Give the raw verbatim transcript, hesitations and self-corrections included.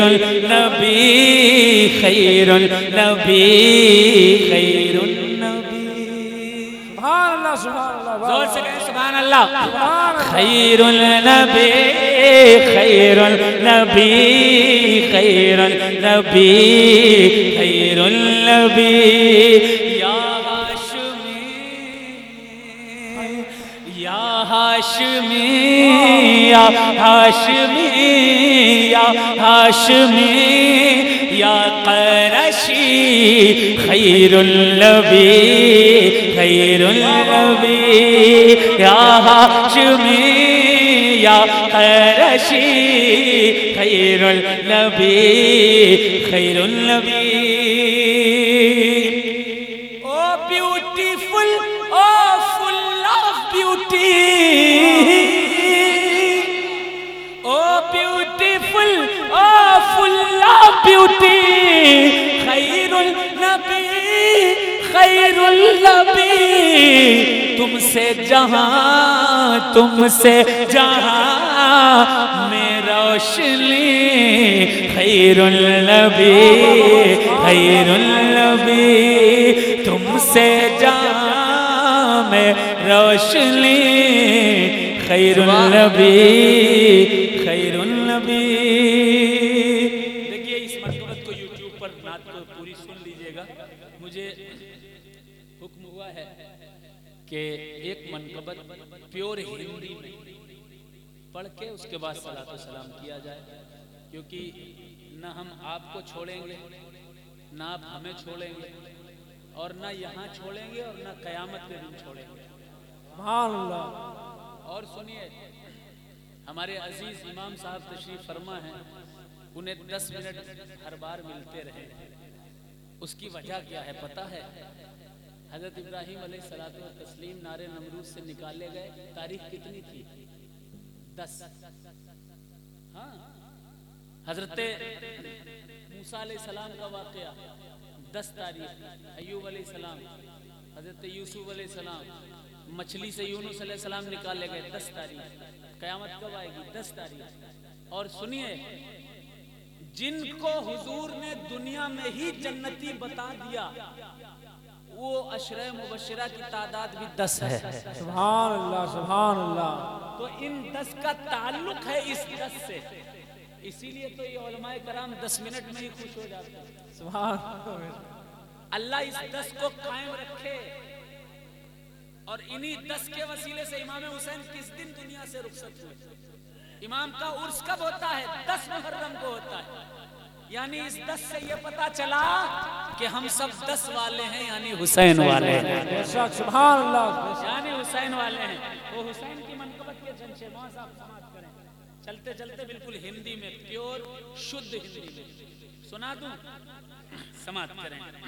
नबी खैरुल नबी खैरुल नबी। सुभान अल्लाह सुभान अल्लाह, जोर से कहें सुभान अल्लाह। खैरुल नबी खैरुल नबी खैरुल नबी खैरुल नबी। या हाशमी या हाशमी या हाशमी या हाशमी या क़ुरैशी खैरुल नबी खैरुल नबी। या हाशमी या क़ुरैशी खैरुल नबी खैरुल नबी। O beautiful, O full of beauty, O beautiful, O full of beauty खैरुल नबी खैरुल नबी। तुमसे जहां तुमसे जहां में रोशनी खैरुल नबी खैरुल नबी। तुमसे जहां में रोशनी खैरुल नबी खैरुल नबी। देखिए इस मरतबत को यूट्यूब पर नात को पूरी सुन लीजिएगा। मुझे हुक्म हुआ है कि एक मनकबत प्योर हिंदी में पढ़ के उसके बाद सलातो सलाम किया जाए, क्योंकि न हम आपको छोड़ेंगे ना आप हमें छोड़ेंगे और ना यहाँ छोड़ेंगे और ना कयामत के दिन छोड़ेंगे। सुभान अल्लाह। और सुनिए, हमारे अजीज इमाम साहब तशरीफ फरमा हैं, उन्हें दस मिनट हर बार मिलते रहे। उसकी वजह क्या है पता है? हजरत इब्राहिम अलैहिस्सलातु व तस्लीम नारे नमरूद से निकाले गए। तारीख कितनी थी? दस। हाँ, हजरत मूसा अलैहिस्सलाम का वाक़या दस तारीख। अय्यूब अलैहिस्सलाम, हजरत यूसुफ अलैहिस्सलाम, मछली से यूनुस अलैहिस्सलाम निकाले गए दस तारीख। क़यामत कब आएगी? दस तारीख। और सुनिए, जिनको हुजूर ने दुनिया में ही जन्नती बता दिया वो अशरे मुबश्शिरा की तादाद भी दस है। सुभान अल्लाह सुभान अल्लाह। तो इन दस का ताल्लुक है इस दस से, इसीलिए तो ये उलमाए कराम दस मिनट में ही खुश हो जाते हैं। सुभान अल्लाह इस दस को कायम रखे। और इन्हीं दस के वसीले से इमाम हुसैन किस दिन दुनिया से रुखसत हुए। इमाम का उर्स कब होता है? दस मुहर्रम को होता है। यानी इस दस से ये पता चला कि हम सब दस वाले हैं, यानी हुसैन वाले हैं। सुभान अल्लाह। यानी हुसैन वाले हैं। वो हुसैन की मनकबत के जंशे मौज आप समाप्त करें। चलते चलते बिल्कुल हिंदी में, प्योर शुद्ध हिंदी में सुना दूं, समाप्त करें।